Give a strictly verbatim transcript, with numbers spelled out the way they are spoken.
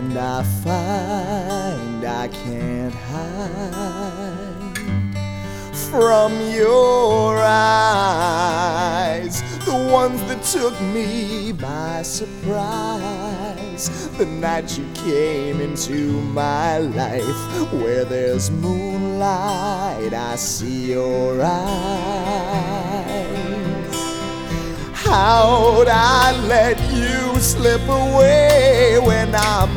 and I find I can't hide from your eyes, the ones that took me by surprise. The night you came into my life, where there's moonlight, I see your eyes. How'd I let you slip away when I'm